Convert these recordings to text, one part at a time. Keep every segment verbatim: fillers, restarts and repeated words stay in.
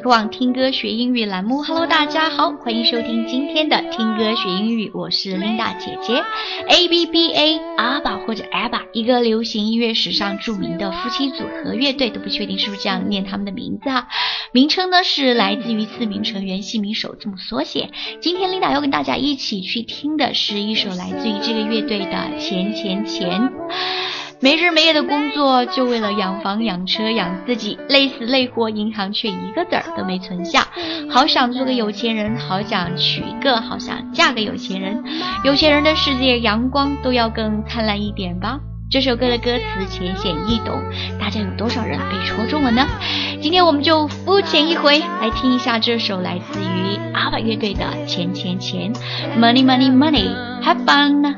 客网听歌学英语栏目。 Hello 大家好，欢迎收听今天的听歌学英语，我是 Linda 姐姐。 A B B A 阿爸或者 A B B A 一个流行音乐史上著名的夫妻组合乐队，都不确定是不是这样念他们的名字啊。名称呢是来自于四名成员姓名首字母缩写。今天 Linda 要跟大家一起去听的是一首来自于这个乐队的钱钱钱。没日没夜的工作，就为了养房养车养自己，累死累活，银行却一个子儿都没存下。好想做个有钱人，好想娶一个，好想嫁个有钱人。有钱人的世界阳光都要更灿烂一点吧。这首歌的歌词浅显易懂，大家有多少人被戳中了呢？今天我们就肤浅一回，来听一下这首来自于阿爸乐队的钱钱钱。 Money money money have fun。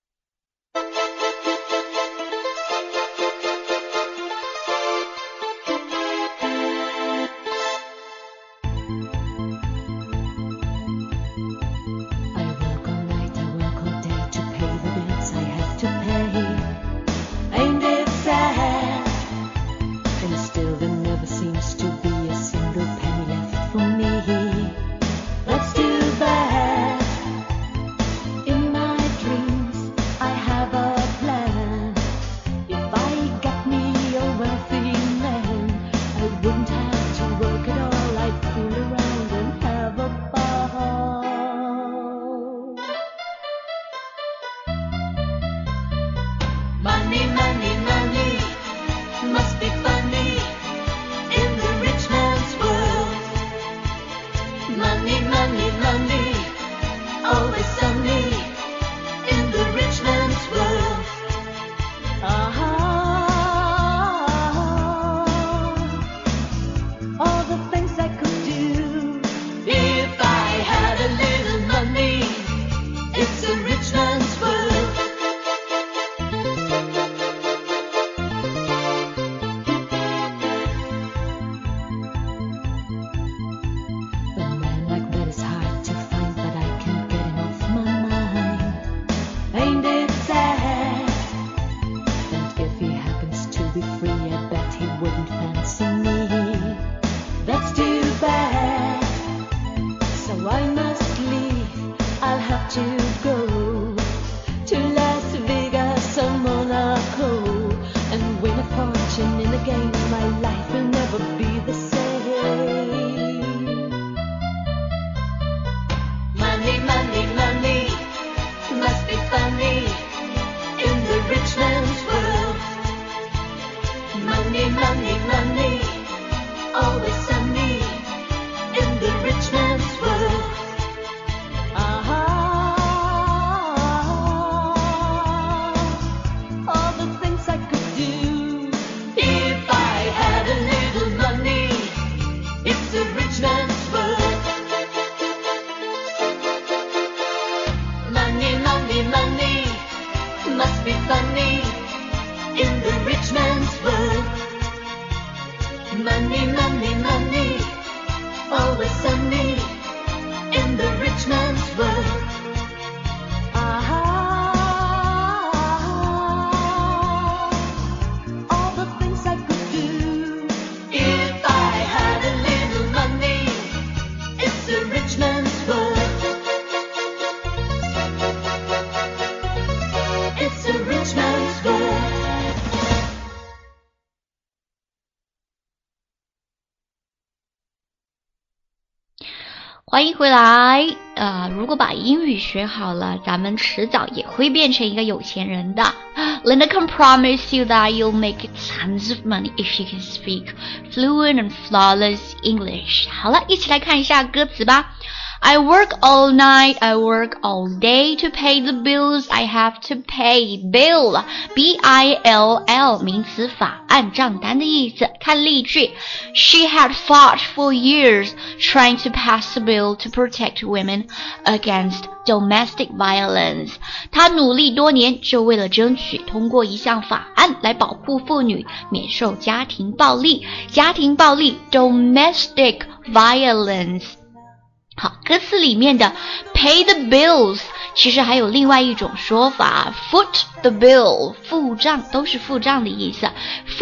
欢迎回来。呃，如果把英语学好了，咱们迟早也会变成一个有钱人的。Linda can promise you that you'll make tons of money if you can speak fluent and flawless English. 好了，一起来看一下歌词吧。I work all night, I work all day to pay the bills I have to pay. Bill, B I L L 名词法按账单的意思。看例句 She had fought for years trying to pass a bill to protect women against domestic violence. 她努力多年就为了争取通过一项法案来保护妇女免受家庭暴力。家庭暴力 domestic violence。好，歌词里面的 pay the bills 其实还有另外一种说法 foot the bill 付账，都是付账的意思。 foot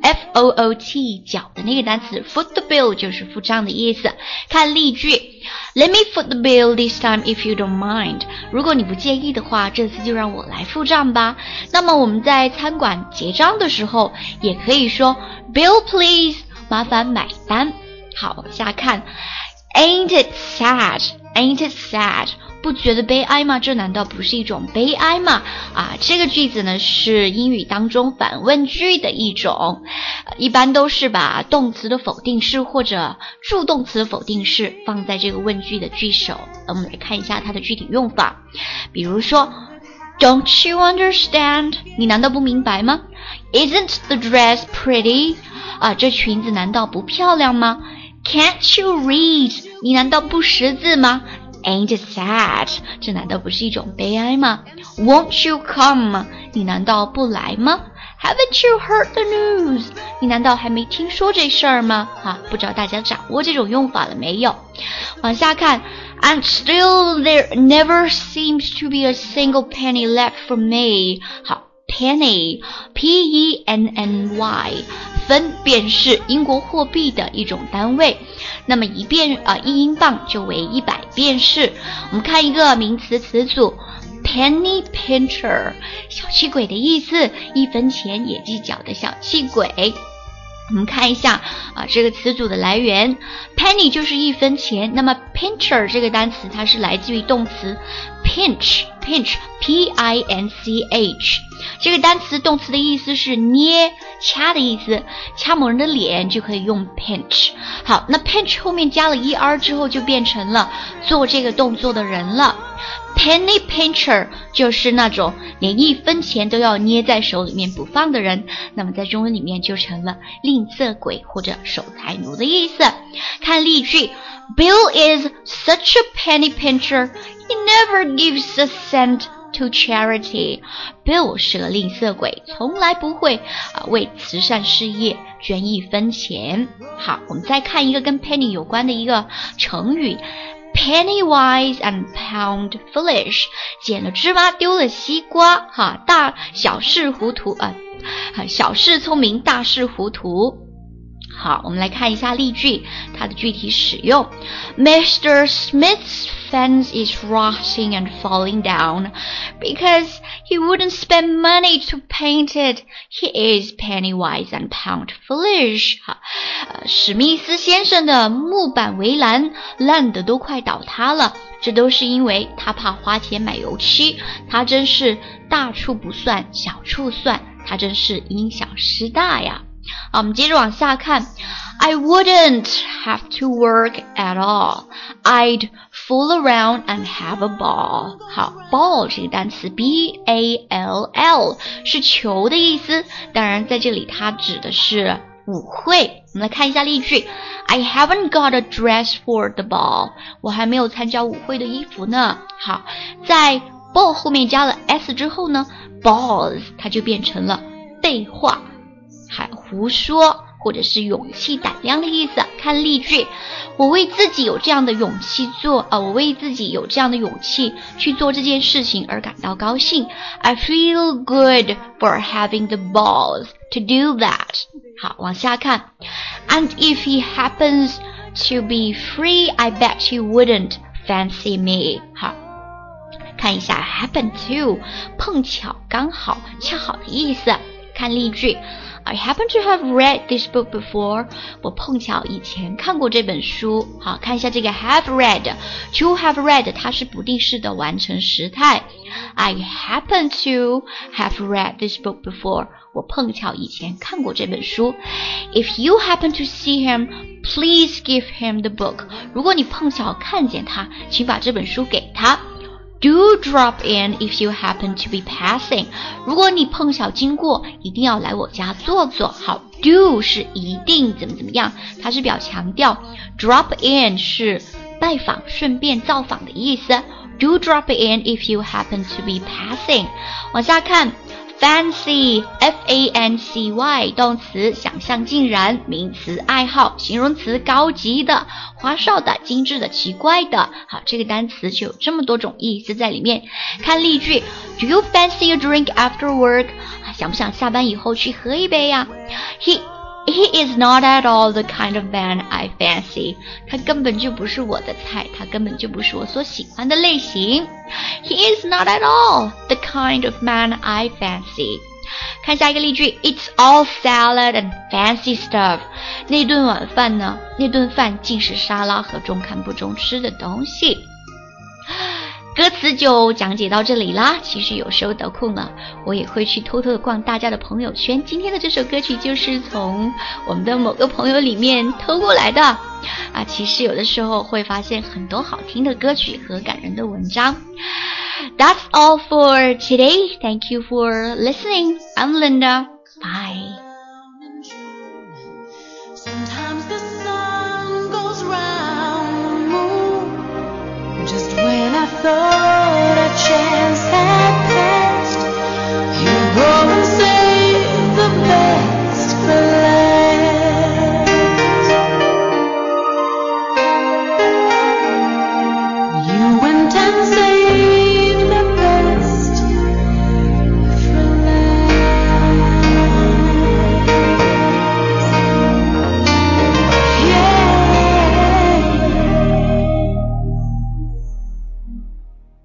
F O O T 脚的那个单词 foot the bill 就是付账的意思。看例句 Let me foot the bill this time if you don't mind 如果你不介意的话，这次就让我来付账吧。那么我们在餐馆结账的时候也可以说 Bill please 麻烦买单。好，往下看 Ain't it sad Ain't it sad不觉得悲哀吗？这难道不是一种悲哀吗？啊，这个句子呢是英语当中反问句的一种，呃、一般都是把动词的否定式或者助动词的否定式放在这个问句的句首。我们来看一下它的具体用法，比如说 Don't you understand 你难道不明白吗？ Isn't the dress pretty 啊，这裙子难道不漂亮吗？ Can't you read 你难道不识字吗？Ain't it sad 这难道不是一种悲哀吗？ Won't you come 你难道不来吗？ Haven't you heard the news 你难道还没听说这事儿吗？啊，不知道大家掌握这种用法了没有？往下看 And still there never seems to be a single penny left for me 好 Penny P E N N Y 分便是英国货币的一种单位，那么一便呃一英镑就为一百便士。我们看一个名词词组 penny pincher 小气鬼的意思，一分钱也计较的小气鬼。我们看一下啊，这个词组的来源 penny 就是一分钱，那么 pincher 这个单词它是来自于动词 pinch pinch P I N C H 这个单词动词的意思是捏掐的意思，掐某人的脸就可以用 pinch。 好，那 pinch 后面加了 er 之后就变成了做这个动作的人了。Penny pincher 就是那种连一分钱都要捏在手里面不放的人，那么在中文里面就成了吝啬鬼或者守财奴的意思。看例句 Bill is such a penny pincher He never gives a cent to charity Bill 是个吝啬鬼，从来不会、呃、为慈善事业捐一分钱。好，我们再看一个跟 penny 有关的一个成语Penny wise and pound foolish 捡了芝麻丢了西瓜哈，大小事糊涂啊、呃，小事聪明大事糊涂。好，我们来看一下例句，它的具体使用。Mister Smith's fence is rotting and falling down because he wouldn't spend money to paint it. He is penny wise and pound foolish. 好，呃，史密斯先生的木板围栏烂得都快倒塌了，这都是因为他怕花钱买油漆，他真是大处不算小处算，他真是因小失大呀。好，我们接着往下看 I wouldn't have to work at all. I'd fool around and have a ball. 好 ball 这个单词 B A L L 是球的意思，当然在这里它指的是舞会。我们来看一下例句 I haven't got a dress for the ball. 我还没有参加舞会的衣服呢。好，在 ball 后面加了 s 之后呢 balls 它就变成了废话，还胡说或者是勇气胆量的意思。看例句，我为自己有这样的勇气做呃，我为自己有这样的勇气去做这件事情而感到高兴。I feel good for having the balls to do that. 好，往下看 And if he happens to be free, I bet he wouldn't fancy me. 好，看一下 happen to 碰巧刚好恰好的意思。看例句I happen to have read this book before. 我碰巧以前看过这本书。好，看一下这个 have read to have read 它是不定式的完成时态。I happen to have read this book before. 我碰巧以前看过这本书。If you happen to see him, please give him the book. 如果你碰巧看见他，请把这本书给他。Do drop in if you happen to be passing. 如果你碰巧经过，一定要来我家坐坐。好 do 是一定怎么怎么样，它是表强调。Drop in 是拜访顺便造访的意思。Do drop in if you happen to be passing. 往下看Fancy, F A N C Y 动词想象尽然，名词爱好，形容词高级的、花哨的、精致的、奇怪的。好，这个单词就有这么多种意思在里面。看例句 Do you fancy a drink after work? 想不想下班以后去喝一杯呀？ He He is not at all the kind of man I fancy. 他根本就不是我的菜，他根本就不是我所喜欢的类型。He is not at all the kind of man I fancy. 看下一个例句 It's all salad and fancy stuff. 那顿晚饭呢？那顿饭尽是沙拉和中看不中吃的东西。歌词就讲解到这里啦，其实有时候得空了，我也会去偷偷的逛大家的朋友圈。今天的这首歌曲就是从我们的某个朋友里面偷过来的啊，其实有的时候会发现很多好听的歌曲和感人的文章。That's all for today. Thank you for listening. I'm Linda. Bye. Sometimes the sun goes round the moon just when I thought